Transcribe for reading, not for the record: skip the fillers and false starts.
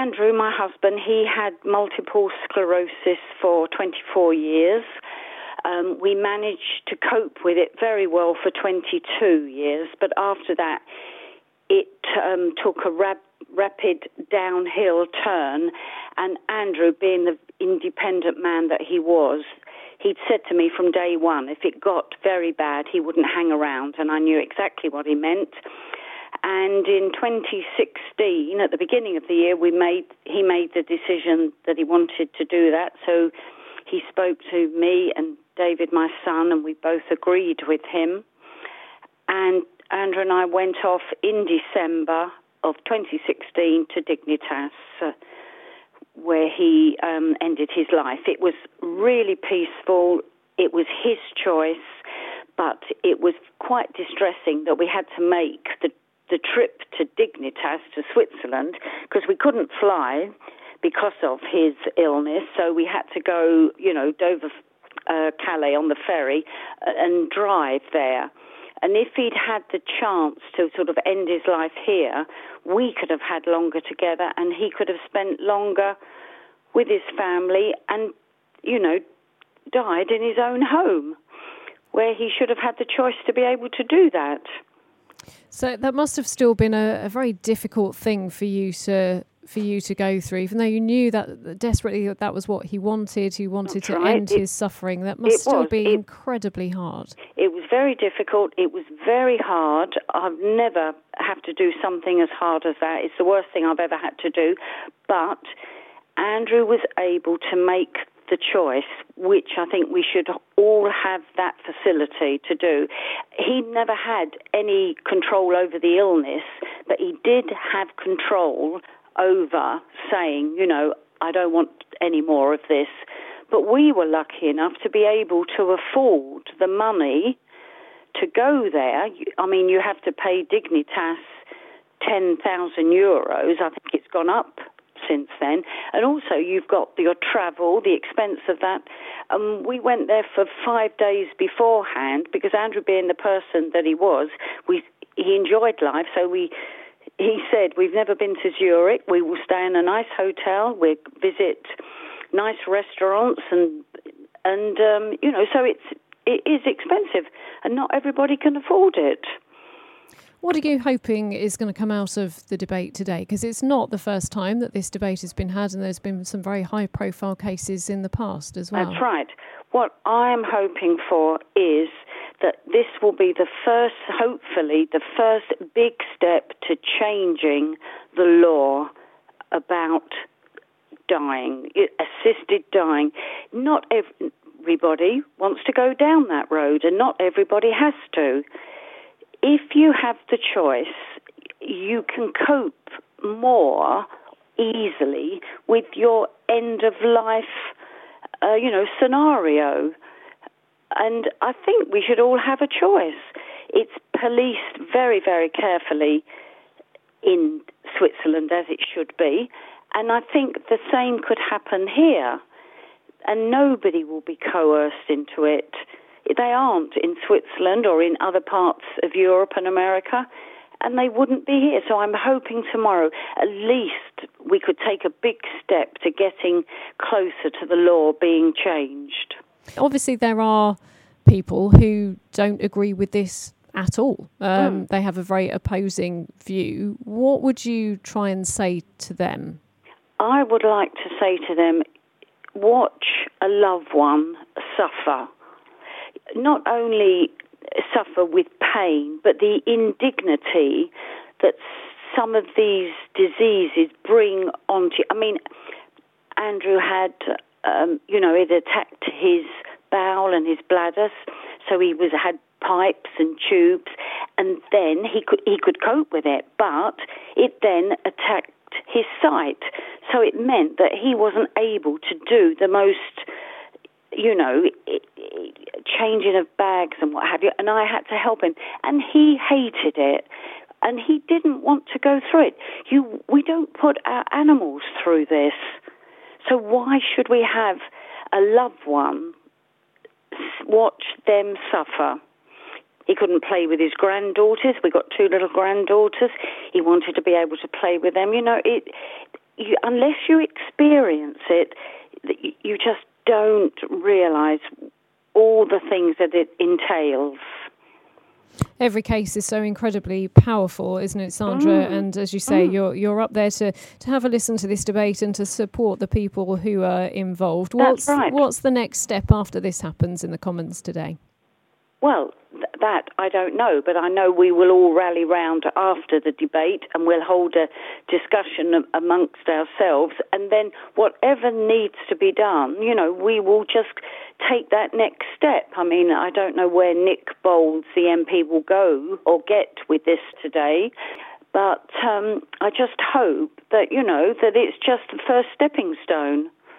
Andrew, my husband, he had multiple sclerosis for 24 years. We managed to cope with it very well for 22 years, but after that, it took a rapid downhill turn, and Andrew, being the independent man that he was, he'd said to me from day one, if it got very bad, he wouldn't hang around, and I knew exactly what he meant. And in 2016, at the beginning of the year, he made the decision that he wanted to do that. So he spoke to me and David, my son, and we both agreed with him. And Andrew and I went off in December of 2016 to Dignitas, where he ended his life. It was really peaceful. It was his choice, but it was quite distressing that we had to make the trip to Dignitas, to Switzerland, because we couldn't fly because of his illness. So we had to go, Dover, Calais on the ferry and drive there. And if he'd had the chance to sort of end his life here, we could have had longer together, and he could have spent longer with his family and, died in his own home, where he should have had the choice to be able to do that. So that must have still been a very difficult thing for you to go through, even though you knew that desperately that was what he wanted. He wanted to end his suffering. That must still be incredibly hard. It was very difficult. It was very hard. I've never had to do something as hard as that. It's the worst thing I've ever had to do. But Andrew was able to make the choice, which I think we should all have that facility to do. He never had any control over the illness, but he did have control over saying, I don't want any more of this. But we were lucky enough to be able to afford the money to go there. I mean, you have to pay Dignitas 10,000 euros. I think it's gone up since then. And also you've got your travel, the expense of that. We went there for 5 days beforehand because Andrew, being the person that he was, he enjoyed life. So he said, we've never been to Zurich. We will stay in a nice hotel. We'll visit nice restaurants and so it is expensive and not everybody can afford it. What are you hoping is going to come out of the debate today? Because it's not the first time that this debate has been had, and there's been some very high-profile cases in the past as well. That's right. What I'm hoping for is that this will be hopefully the first big step to changing the law about dying, assisted dying. Not everybody wants to go down that road, and not everybody has to. If you have the choice, you can cope more easily with your end-of-life, scenario. And I think we should all have a choice. It's policed very, very carefully in Switzerland, as it should be. And I think the same could happen here. And nobody will be coerced into it. They aren't in Switzerland or in other parts of Europe and America, and they wouldn't be here. So I'm hoping tomorrow at least we could take a big step to getting closer to the law being changed. Obviously, there are people who don't agree with this at all. They have a very opposing view. What would you try and say to them? I would like to say to them, watch a loved one suffer. Not only suffer with pain, but the indignity that some of these diseases bring onto. I mean, Andrew had, it attacked his bowel and his bladder, so he had pipes and tubes, and then he could cope with it, but it then attacked his sight, so it meant that he wasn't able to do the most, changing of bags and what have you, and I had to help him. And he hated it, and he didn't want to go through it. We don't put our animals through this, so why should we have a loved one watch them suffer? He couldn't play with his granddaughters. We got 2 little granddaughters. He wanted to be able to play with them. unless you experience it, you just don't realise all the things that it entails. Every case is so incredibly powerful, isn't it, Sandra? And as you say, you're up there to have a listen to this debate and to support the people who are involved. That's right. What's the next step after this happens in the Commons today? Well, that I don't know, but I know we will all rally round after the debate and we'll hold a discussion amongst ourselves, and then whatever needs to be done, we will just take that next step. I mean, I don't know where Nick Boles, the MP, will go or get with this today, but I just hope that, that it's just the first stepping stone.